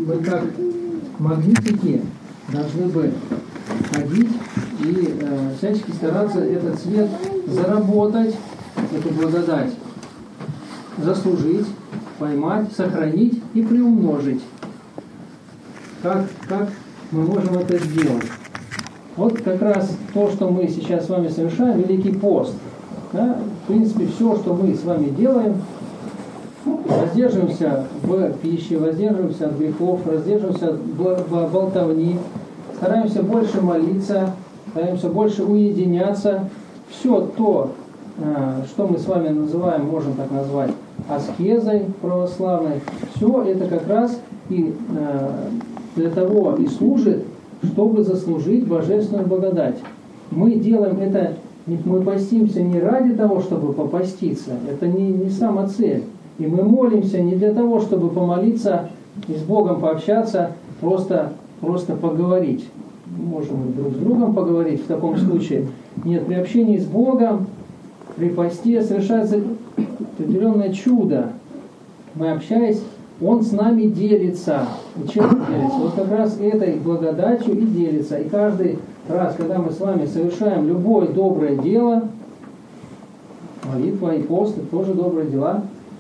мы как магнитики должны бы ходить и всячески стараться этот свет заработать, эту благодать, заслужить, поймать, сохранить и приумножить. Как мы можем это сделать? Вот как раз то, что мы сейчас с вами совершаем, Великий пост. Да? В принципе, все, что мы с вами делаем, воздерживаемся в пище, воздерживаемся от грехов, воздерживаемся от болтовни, стараемся больше молиться, стараемся больше уединяться. Все то, что мы с вами называем, можем так назвать, аскезой православной, все это как раз и для того и служит, чтобы заслужить божественную благодать. Мы делаем это, мы постимся не ради того, чтобы попаститься, это не сама цель. И мы молимся не для того, чтобы помолиться и с Богом пообщаться, просто поговорить. Можем друг с другом поговорить в таком случае. Нет, при общении с Богом, при посте совершается определенное чудо. Мы общаясь, Он с нами делится. И чем Он делится? Вот как раз этой благодатью и делится. И каждый раз, когда мы с вами совершаем любое доброе дело, молитва и пост, это тоже добрые дела,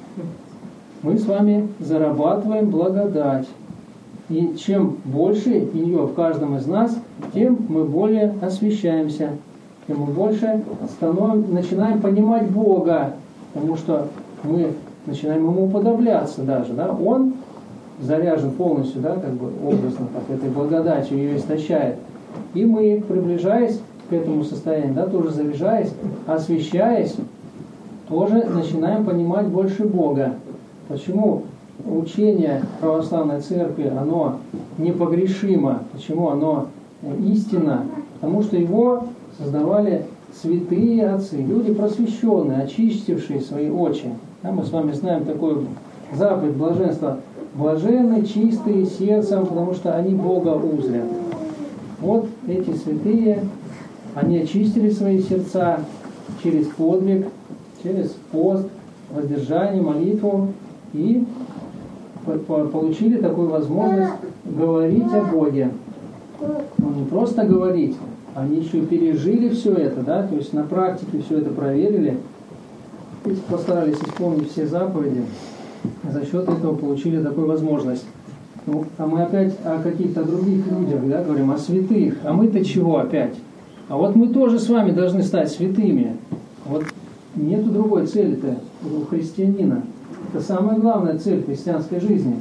мы с вами зарабатываем благодать. И чем больше ее в каждом из нас, тем мы более освящаемся, тем мы больше начинаем понимать Бога, потому что мы начинаем Ему уподобляться даже. Да? Он заряжен полностью, да, как бы образно, как этой благодатью ее истощает. И мы, приближаясь к этому состоянию, да, тоже заряжаясь, освящаясь, тоже начинаем понимать больше Бога. Почему учение православной церкви, оно непогрешимо? Почему оно истинно? Потому что его создавали святые отцы, люди просвещенные, очистившие свои очи. Да, мы с вами знаем такую заповедь блаженства. Блаженны, чистые сердцем, потому что они Бога узрят. Вот эти святые, они очистили свои сердца через подвиг, через пост, воздержание, молитву, и получили такую возможность говорить о Боге. Но не просто говорить, они еще и пережили все это, да, то есть на практике все это проверили, и постарались исполнить все заповеди, за счет этого получили такую возможность. Ну, а мы опять о каких-то других людях, да, говорим, о святых. А мы-то чего опять? А вот мы тоже с вами должны стать святыми. Вот нету другой цели-то у христианина. Это самая главная цель христианской жизни.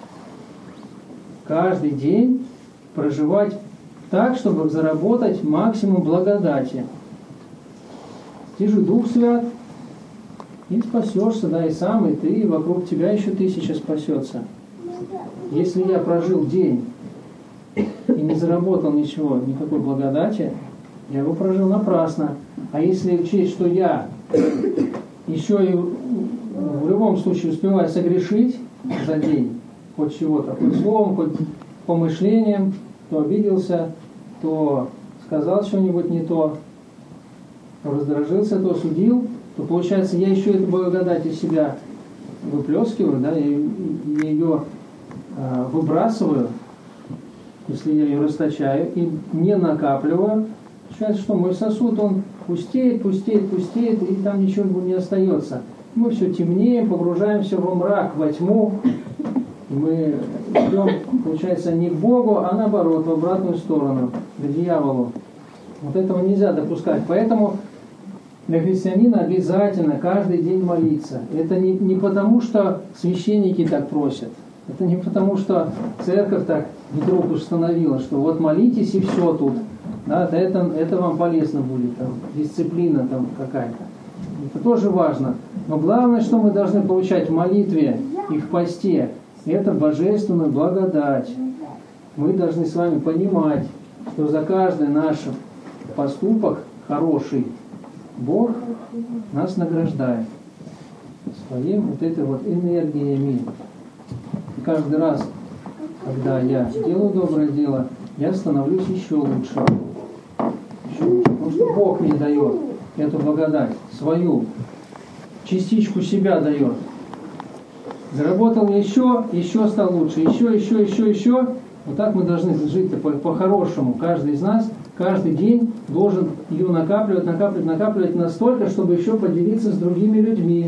Каждый день проживать так, чтобы заработать максимум благодати. Ты же Дух Свят, и спасешься, да, и сам, и ты, и вокруг тебя еще 1000 спасется. Если я прожил день и не заработал ничего, никакой благодати, я его прожил напрасно. А если учесть, что я еще и в любом случае успеваю согрешить за день, хоть чего-то, хоть словом, хоть помышлением, то обиделся, то сказал что-нибудь не то, то раздражился, то судил, то получается я еще эту благодать из себя выплескиваю, да, я ее выбрасываю, если я ее расточаю и не накапливаю, получается, что мой сосуд, он пустеет, и там ничего не остается. Мы все темнеем, погружаемся во мрак, во тьму, и мы идем, получается, не к Богу, а наоборот, в обратную сторону, к дьяволу. Вот этого нельзя допускать. Поэтому для христианина обязательно каждый день молиться. Это не потому, что священники так просят. Это не потому, что церковь так вдруг установила, что вот молитесь и все тут. Да, это вам полезно будет, там, дисциплина там какая-то. Это тоже важно. Но главное, что мы должны получать в молитве и в посте, это божественную благодать. Мы должны с вами понимать, что за каждый наш поступок хороший Бог нас награждает своим вот этой вот энергиями. И каждый раз, когда я делаю доброе дело, я становлюсь еще лучше. Потому что Бог мне дает эту благодать, свою частичку себя дает. Заработал еще стал лучше, еще. Вот так мы должны жить по-хорошему. Каждый из нас каждый день должен ее накапливать настолько, чтобы еще поделиться с другими людьми.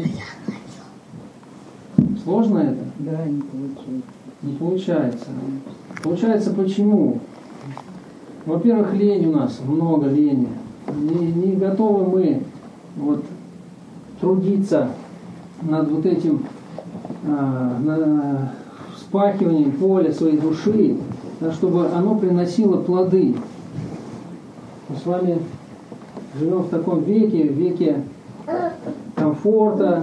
Сложно это? Да, не получается. Не получается. Получается почему? Во-первых, лень у нас, много лени. Не готовы мы вот трудиться над вот этим вспахиванием поля своей души, да, чтобы оно приносило плоды. Мы с вами живем в таком веке комфорта,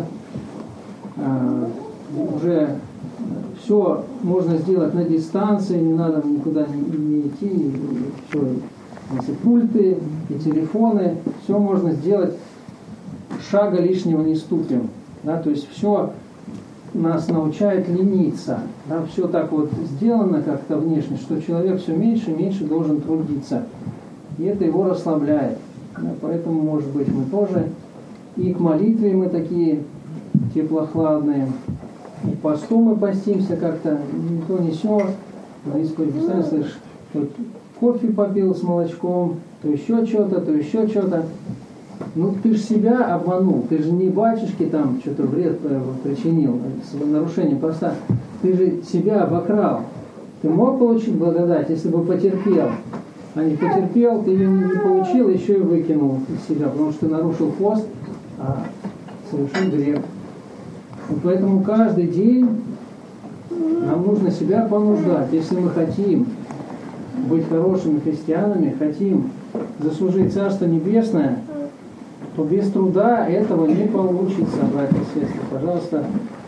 уже все можно сделать на дистанции, не надо никуда не идти, все, эти пульты и телефоны, все можно сделать, шага лишнего не ступим. Да, то есть все нас научает лениться. Да, все так вот сделано как-то внешне, что человек все меньше и меньше должен трудиться. И это его расслабляет. Да, поэтому, может быть, мы тоже и к молитве мы такие теплохладные, и посту мы постимся как-то, ни то ни сё. На исповеди постоянно слышишь, вот кофе попил с молочком, то еще что-то. Ну ты же себя обманул, ты же не батюшке там что-то вред причинил, с нарушением поста, ты же себя обокрал. Ты мог получить благодать, если бы потерпел, а не потерпел, ты ее не получил, еще и выкинул из себя, потому что ты нарушил пост, а совершил грех. И поэтому каждый день нам нужно себя понуждать, если мы хотим быть хорошими христианами, хотим заслужить Царство Небесное, то без труда этого не получится, братья и сестры. Пожалуйста,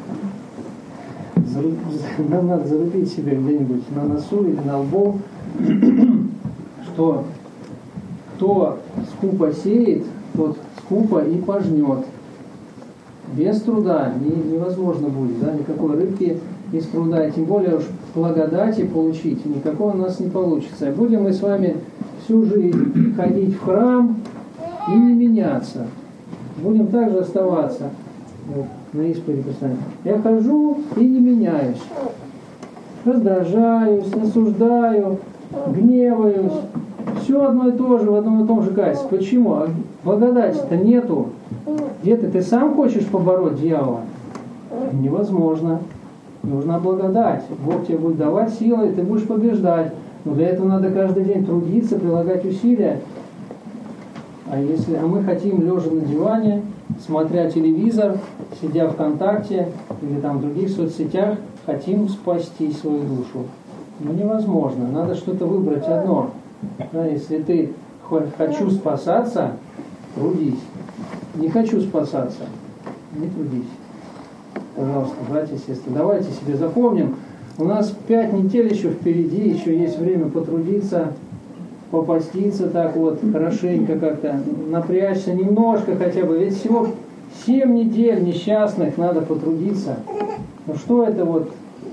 нам надо зарубить себе где-нибудь на носу или на лбу, что кто скупо сеет, тот скупо и пожнет. Без труда невозможно будет, да, никакой рыбки из пруда, и тем более уж благодати получить никакого у нас не получится. И будем мы с вами всю жизнь ходить в храм и не меняться. Будем также оставаться. Вот, на исповеди постоянно. Я хожу и не меняюсь. Раздражаюсь, осуждаю, гневаюсь. Все одно и то же, в одном и том же качестве. Почему? А благодати-то нету. Где ты сам хочешь побороть дьявола? Невозможно. Нужна благодать. Бог тебе будет давать силы, и ты будешь побеждать. Но для этого надо каждый день трудиться, прилагать усилия. А мы хотим, лежа на диване, смотря телевизор, сидя ВКонтакте или там в других соцсетях, хотим спасти свою душу. Но невозможно. Надо что-то выбрать одно. Да, если ты хочу спасаться, трудись. Не хочу спасаться, не трудись. Пожалуйста, братья и сестры, давайте себе запомним. У нас 5 недель еще впереди, еще есть время потрудиться, попаститься так вот, хорошенько как-то, напрячься немножко хотя бы. Ведь всего 7 недель несчастных надо потрудиться. Ну что это вот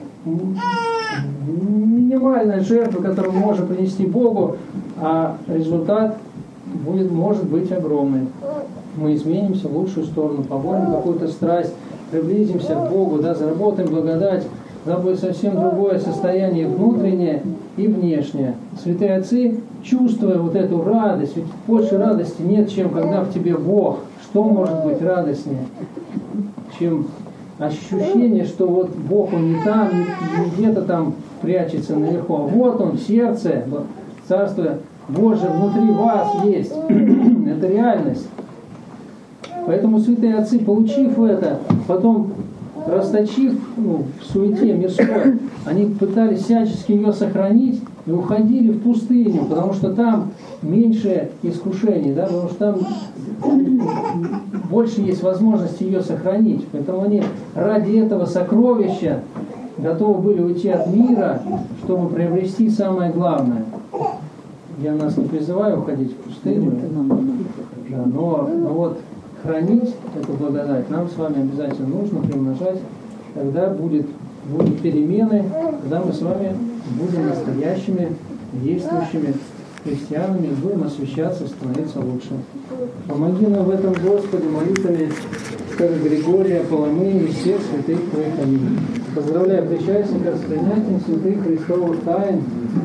минимальная жертва, которую мы можем принести Богу, а результат может быть огромный. Мы изменимся в лучшую сторону, поводим какую-то страсть, приблизимся к Богу, да, заработаем благодать, да, будет совсем другое состояние внутреннее и внешнее. Святые отцы, чувствуя вот эту радость, ведь больше радости нет, чем когда в тебе Бог. Что может быть радостнее, чем ощущение, что вот Бог, Он не там, не где-то там прячется наверху, а вот Он в сердце, Царство Божие внутри вас есть. Это реальность. Поэтому святые отцы, получив это, потом расточив в суете мирской, они пытались всячески ее сохранить и уходили в пустыню, потому что там меньше искушений, да, потому что там больше есть возможности ее сохранить. Поэтому они ради этого сокровища готовы были уйти от мира, чтобы приобрести самое главное. Я нас не призываю уходить в пустыню, да, но вот хранить эту благодать нам с вами обязательно нужно приумножать, когда будут перемены, когда мы с вами будем настоящими, действующими христианами, будем освящаться, становиться лучше. Помоги нам в этом, Господи, молитвами Святого Григория, Паламы и всех святых Твоих. Аминь. Поздравляю причастников с принятием святых Христовых тайн.